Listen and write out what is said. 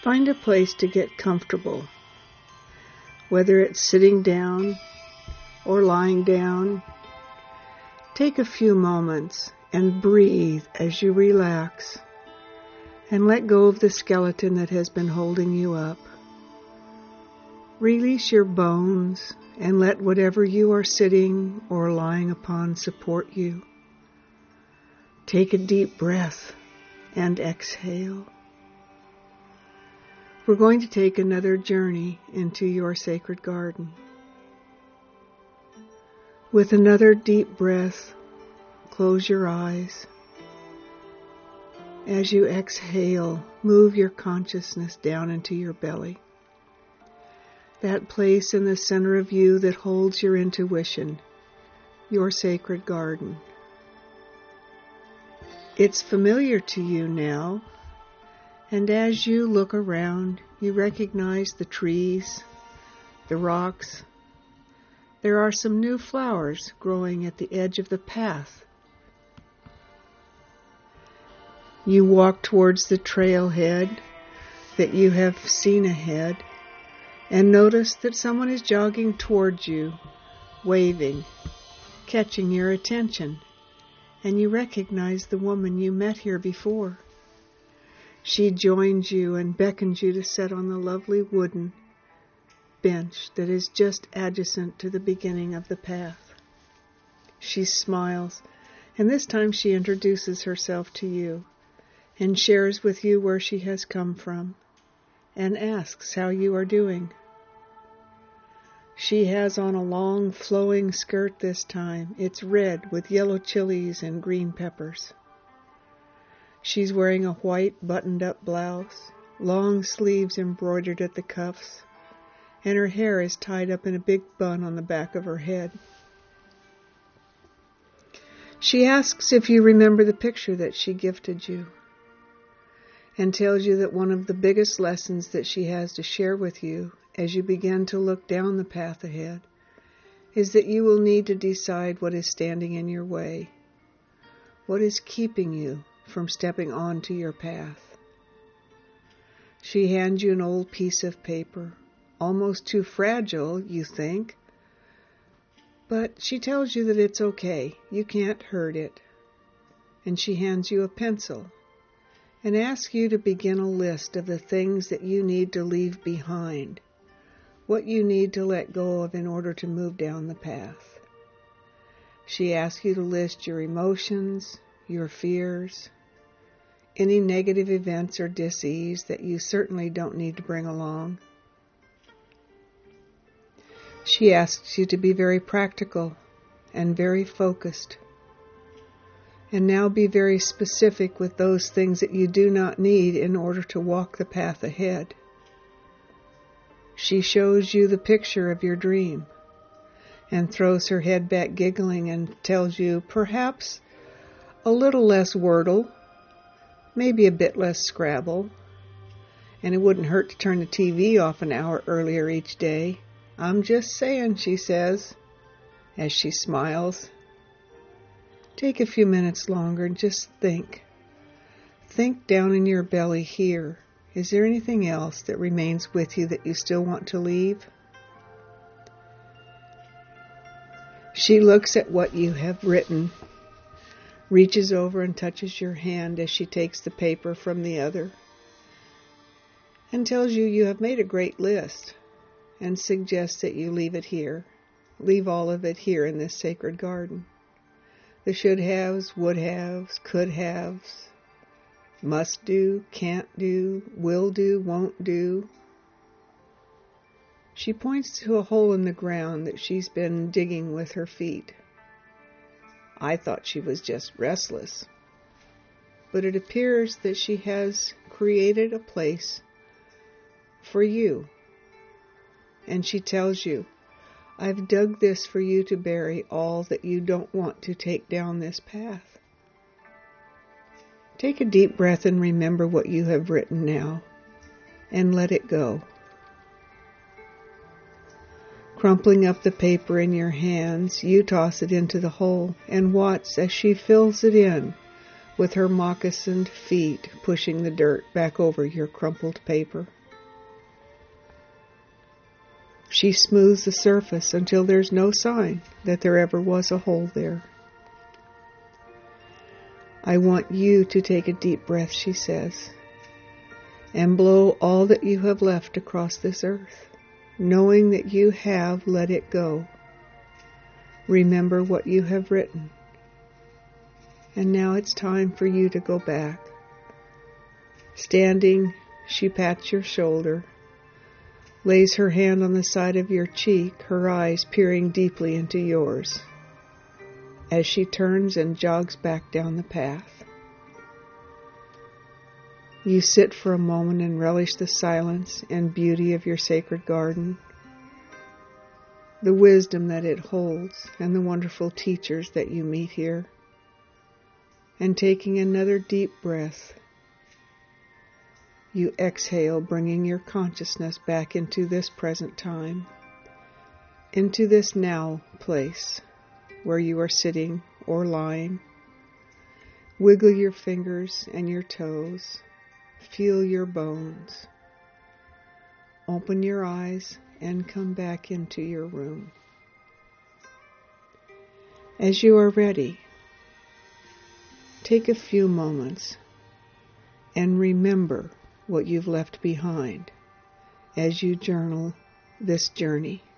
Find a place to get comfortable, whether it's sitting down or lying down. Take a few moments and breathe as you relax and let go of the skeleton that has been holding you up. Release your bones and let whatever you are sitting or lying upon support you. Take a deep breath and exhale. We're going to take another journey into your sacred garden. With another deep breath, close your eyes. As you exhale, move your consciousness down into your belly. That place in the center of you that holds your intuition, your sacred garden. It's familiar to you now, and as you look around, you recognize the trees, the rocks. There are some new flowers growing at the edge of the path. You walk towards the trailhead that you have seen ahead and notice that someone is jogging towards you, waving, catching your attention, and you recognize the woman you met here before. She joins you and beckons you to sit on the lovely wooden bench that is just adjacent to the beginning of the path. She smiles, and this time she introduces herself to you and shares with you where she has come from and asks how you are doing. She has on a long flowing skirt this time. It's red with yellow chilies and green peppers. She's wearing a white buttoned-up blouse, long sleeves embroidered at the cuffs, and her hair is tied up in a big bun on the back of her head. She asks if you remember the picture that she gifted you, and tells you that one of the biggest lessons that she has to share with you as you begin to look down the path ahead is that you will need to decide what is standing in your way, what is keeping you from stepping onto your path. She hands you an old piece of paper, almost too fragile, you think, but she tells you that it's okay, you can't hurt it, and she hands you a pencil and asks you to begin a list of the things that you need to leave behind, what you need to let go of in order to move down the path. She asks you to list your emotions, your fears, any negative events or dis-ease that you certainly don't need to bring along. She asks you to be very practical and very focused. And now be very specific with those things that you do not need in order to walk the path ahead. She shows you the picture of your dream and throws her head back giggling and tells you perhaps a little less Wordle, maybe a bit less Scrabble, and it wouldn't hurt to turn the TV off an hour earlier each day. I'm just saying, she says, as she smiles. Take a few minutes longer and just think. Think down in your belly here. Is there anything else that remains with you that you still want to leave? She looks at what you have written, reaches over and touches your hand as she takes the paper from the other, and tells you you have made a great list, and suggests that you leave it here. Leave all of it here in this sacred garden. The should-haves, would-haves, could-haves, must do, can't do, will do, won't do. She points to a hole in the ground that she's been digging with her feet. I thought she was just restless, but it appears that she has created a place for you. And she tells you, I've dug this for you to bury all that you don't want to take down this path. Take a deep breath and remember what you have written now, and let it go. Crumpling up the paper in your hands, you toss it into the hole and watch as she fills it in with her moccasined feet pushing the dirt back over your crumpled paper. She smooths the surface until there's no sign that there ever was a hole there. I want you to take a deep breath, she says, and blow all that you have left across this earth, knowing that you have let it go. Remember what you have written. And now it's time for you to go back. Standing, she pats your shoulder, lays her hand on the side of your cheek, her eyes peering deeply into yours, as she turns and jogs back down the path. You sit for a moment and relish the silence and beauty of your sacred garden, the wisdom that it holds, and the wonderful teachers that you meet here. And taking another deep breath, you exhale, bringing your consciousness back into this present time, into this now place where you are sitting or lying. Wiggle your fingers and your toes. Feel your bones. Open your eyes and come back into your room. As you are ready, take a few moments and remember what you've left behind as you journal this journey.